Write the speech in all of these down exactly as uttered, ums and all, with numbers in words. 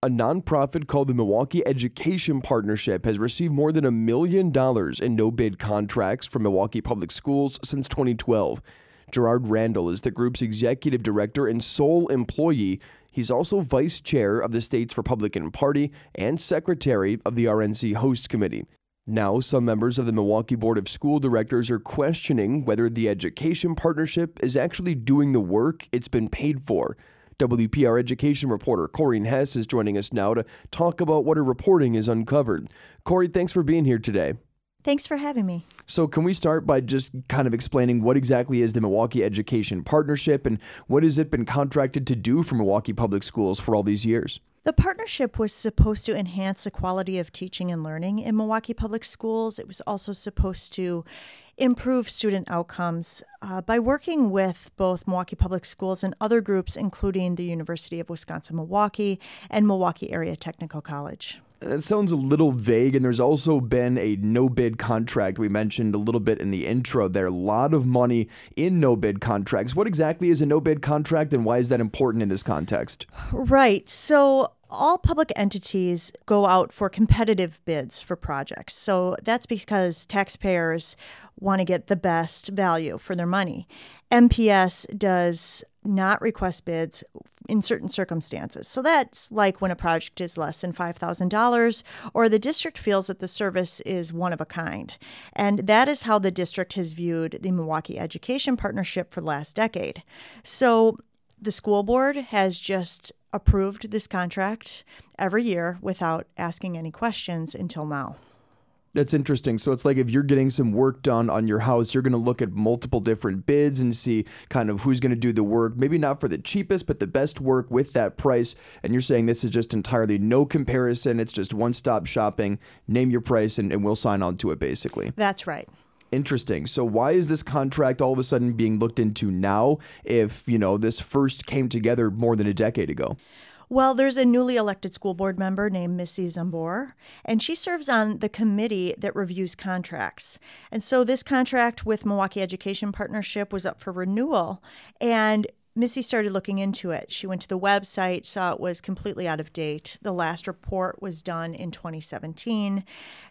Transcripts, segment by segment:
A nonprofit called the Milwaukee Education Partnership has received more than a million dollars in no-bid contracts from Milwaukee Public Schools since twenty twelve. Gerard Randall is the group's executive director and sole employee. He's also vice chair of the state's Republican Party and secretary of the R N C Host Committee. Now, some members of the Milwaukee Board of School Directors are questioning whether the Education Partnership is actually doing the work it's been paid for. W P R education reporter Corrine Hess is joining us now to talk about what her reporting has uncovered. Corey, thanks for being here today. Thanks for having me. So can we start by just kind of explaining what exactly is the Milwaukee Education Partnership and what has it been contracted to do for Milwaukee Public Schools for all these years? The partnership was supposed to enhance the quality of teaching and learning in Milwaukee Public Schools. It was also supposed to improve student outcomes uh, by working with both Milwaukee Public Schools and other groups, including the University of Wisconsin-Milwaukee and Milwaukee Area Technical College. That sounds a little vague, and there's also been a no-bid contract we mentioned a little bit in the intro there. A lot of money in no-bid contracts. What exactly is a no-bid contract, and why is that important in this context? Right. So all public entities go out for competitive bids for projects. So that's because taxpayers want to get the best value for their money. M P S does not request bids in certain circumstances. So that's like when a project is less than five thousand dollars or the district feels that the service is one of a kind. And that is how the district has viewed the Milwaukee Education Partnership for the last decade. So the school board has just approved this contract every year without asking any questions until now. That's interesting. So it's like if you're getting some work done on your house, you're going to look at multiple different bids and see kind of who's going to do the work, maybe not for the cheapest, but the best work with that price. And you're saying this is just entirely no comparison. It's just one-stop shopping. Name your price and, and we'll sign on to it, basically. That's right. Interesting. So why is this contract all of a sudden being looked into now if, you know, this first came together more than a decade ago? Well, there's a newly elected school board member named Missy Zambor, and she serves on the committee that reviews contracts. And so this contract with Milwaukee Education Partnership was up for renewal, and Missy started looking into it. She went to the website, saw it was completely out of date. The last report was done in twenty seventeen.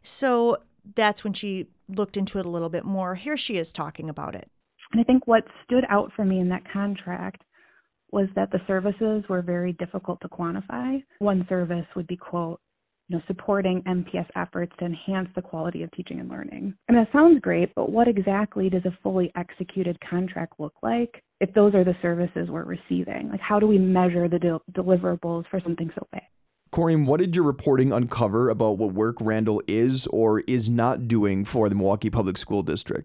So that's when she looked into it a little bit more. Here she is talking about it. And I think what stood out for me in that contract was that the services were very difficult to quantify. One service would be, quote, you know, supporting M P S efforts to enhance the quality of teaching and learning. I mean, that sounds great, but what exactly does a fully executed contract look like if those are the services we're receiving? Like, how do we measure the del- deliverables for something so big? Corrine, what did your reporting uncover about what work Randall is or is not doing for the Milwaukee Public School District?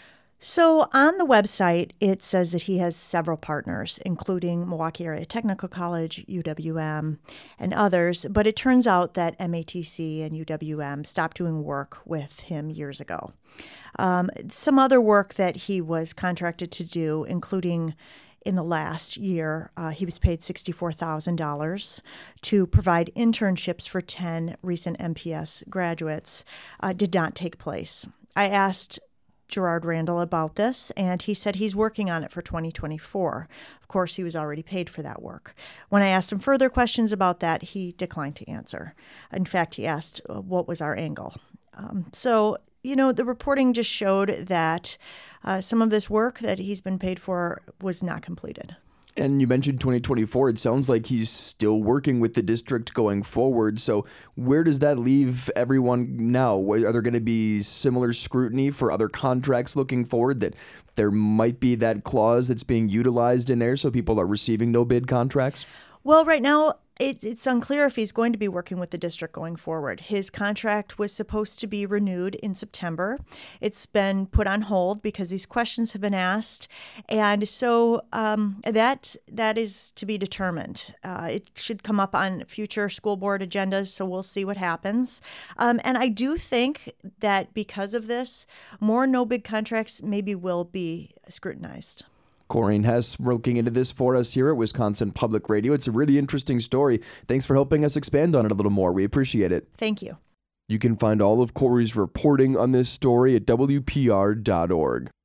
So on the website, it says that he has several partners, including Milwaukee Area Technical College, U W M, and others. But it turns out that M A T C and U W M stopped doing work with him years ago. Um, some other work that he was contracted to do, including in the last year, uh, he was paid sixty-four thousand dollars to provide internships for ten recent M P S graduates, uh, did not take place. I asked Gerard Randall about this, and he said he's working on it for twenty twenty-four. Of course, he was already paid for that work. When I asked him further questions about that, he declined to answer. In fact, he asked uh, what was our angle. Um, so, you know, the reporting just showed that uh, some of this work that he's been paid for was not completed. And you mentioned twenty twenty-four. It sounds like he's still working with the district going forward. So where does that leave everyone now? Are there going to be similar scrutiny for other contracts looking forward, that there might be that clause that's being utilized in there so people are receiving no bid contracts? Well, right now, it, it's unclear if he's going to be working with the district going forward. His contract was supposed to be renewed in September. It's been put on hold because these questions have been asked. And so um, that that is to be determined. Uh, it should come up on future school board agendas, so we'll see what happens. Um, and I do think that because of this, more no-bid contracts maybe will be scrutinized. Corrine Hess looking into this for us here at Wisconsin Public Radio. It's a really interesting story. Thanks for helping us expand on it a little more. We appreciate it. Thank you. You can find all of Corey's reporting on this story at W P R dot org.